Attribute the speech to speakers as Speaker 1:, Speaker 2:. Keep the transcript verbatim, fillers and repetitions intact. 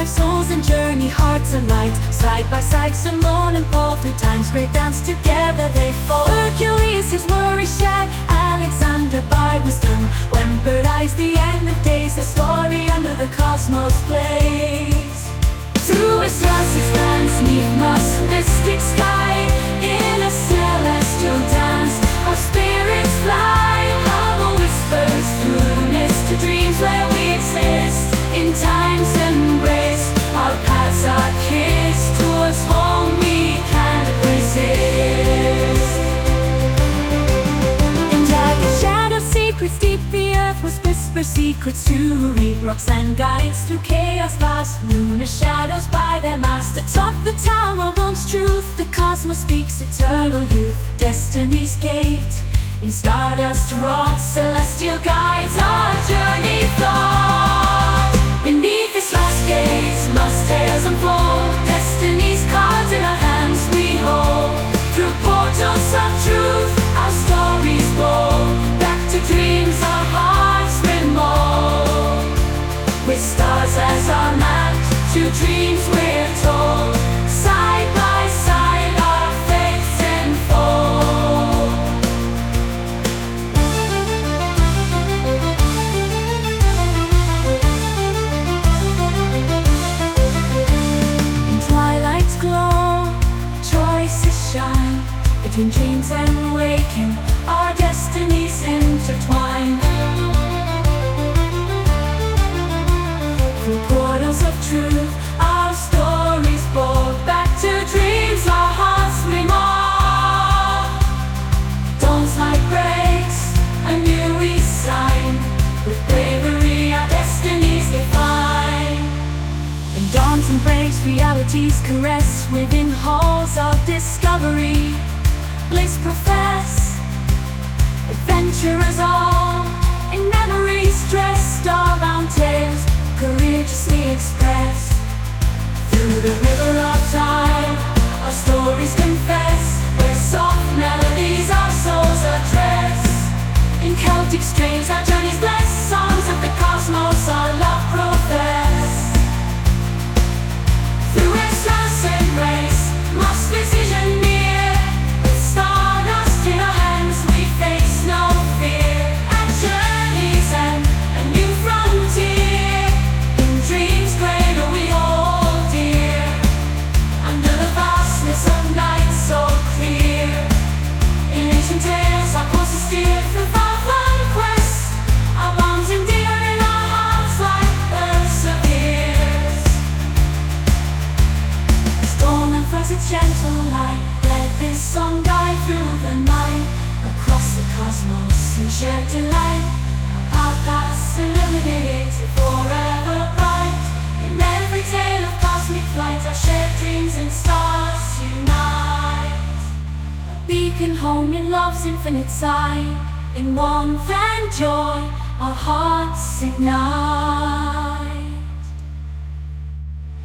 Speaker 1: strive souls and journey hearts alight. Side by side, Simone and Paul through time's great dance together they fall. Hercules his worry shed, Alexander by wisdom. When bird eyes the end of days, the story under the cosmos plays. Through a star's glance, neath Mars' mystic sky, in a celestial dance, our spirits fly. Hollow whispers through the mist to dreams where we exist. In time's embrace, our paths are kissed. Towards home we can't resist. In jagged shadow secrets deep, the earth was whisper secrets to read. Rocks and guides through chaos vast, lunar shadows by their mast. Atop the tower wants truth, the cosmos speaks eternal youth. Destiny's gate, in stardust wrought, celestial guides our journey thought. Beneath this last gaze, lost tales unfold. Destiny's cards in our hands we hold. Through portals of truth, our stories bold. Back to dreams our hearts remold. With stars as our map, to dreams we're told. Side by side our fates unfold. In twilight's glow, choices shine. Between dreams and waking, our destinies intertwine. Through portals of truth, our stories bold. Back to dreams our hearts remold. Dawn's light breaks, anew we sign. With bravery our destinies define. In dawn's embrace, reality's caress. Within halls of discovery, bliss profess. Adventurers all, in memories dressed, starbound tales courageously expressed. Through the river of time, our stories confess. Where soft melodies our souls address. In Celtic strains our journeys bless. Songs of the cosmos our love profess. Through express embrace, must precision near. With stardust in our hands we face no fear. At journey's end, a new frontier. In dreams greater we hold dear. Under the vastness of night so clear. In ancient tales our course is steered. Through far-flung quest, our bonds endear. In our hearts light perseveres. Storm and first its gentle light. Let this song guide through the night. Across the cosmos in shared delight. Our paths illuminated forever bright. In every tale of cosmic flight, our shared dreams and stars unite. A beacon home in love's infinite sight. In warmth and joy, our hearts ignite.